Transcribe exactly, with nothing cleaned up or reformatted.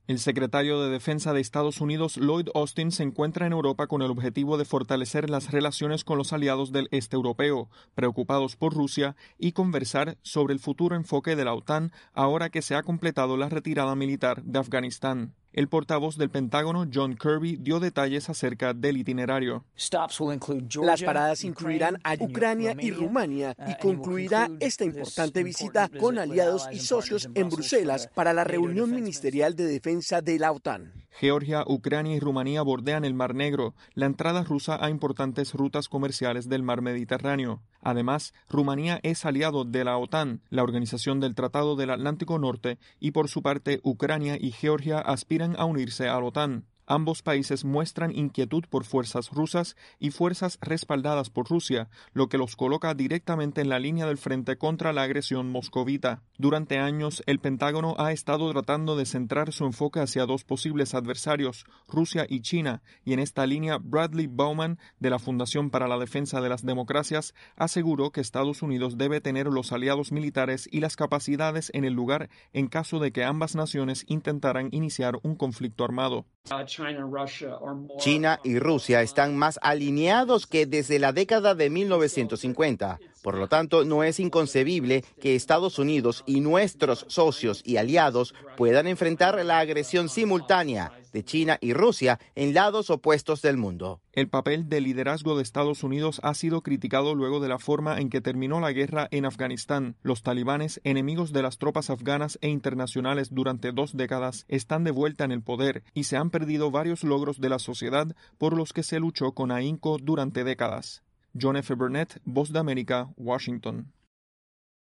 El secretario de Defensa de Estados Unidos, Lloyd Austin, se encuentra en Europa con el objetivo de fortalecer las relaciones con los aliados del este europeo, preocupados por Rusia, y conversar sobre el futuro enfoque de la OTAN ahora que se ha completado la retirada militar de Afganistán. El portavoz del Pentágono, John Kirby, dio detalles acerca del itinerario. Las paradas incluirán a Ucrania y Rumania y concluirá esta importante visita con aliados y socios en Bruselas para la reunión ministerial de defensa de la OTAN. Georgia, Ucrania y Rumanía bordean el Mar Negro, la entrada rusa a importantes rutas comerciales del Mar Mediterráneo. Además, Rumanía es aliado de la OTAN, la Organización del Tratado del Atlántico Norte, y por su parte Ucrania y Georgia aspiran a unirse a la OTAN. Ambos países muestran inquietud por fuerzas rusas y fuerzas respaldadas por Rusia, lo que los coloca directamente en la línea del frente contra la agresión moscovita. Durante años, el Pentágono ha estado tratando de centrar su enfoque hacia dos posibles adversarios, Rusia y China, y en esta línea Bradley Bowman, de la Fundación para la Defensa de las Democracias, aseguró que Estados Unidos debe tener los aliados militares y las capacidades en el lugar en caso de que ambas naciones intentaran iniciar un conflicto armado. China y Rusia están más alineados que desde la década de mil novecientos cincuenta. Por lo tanto, no es inconcebible que Estados Unidos y nuestros socios y aliados puedan enfrentar la agresión simultánea de China y Rusia en lados opuestos del mundo. El papel de liderazgo de Estados Unidos ha sido criticado luego de la forma en que terminó la guerra en Afganistán. Los talibanes, enemigos de las tropas afganas e internacionales durante dos décadas, están de vuelta en el poder y se han perdido varios logros de la sociedad por los que se luchó con ahínco durante décadas. John F. Burnett, Voz de América, Washington.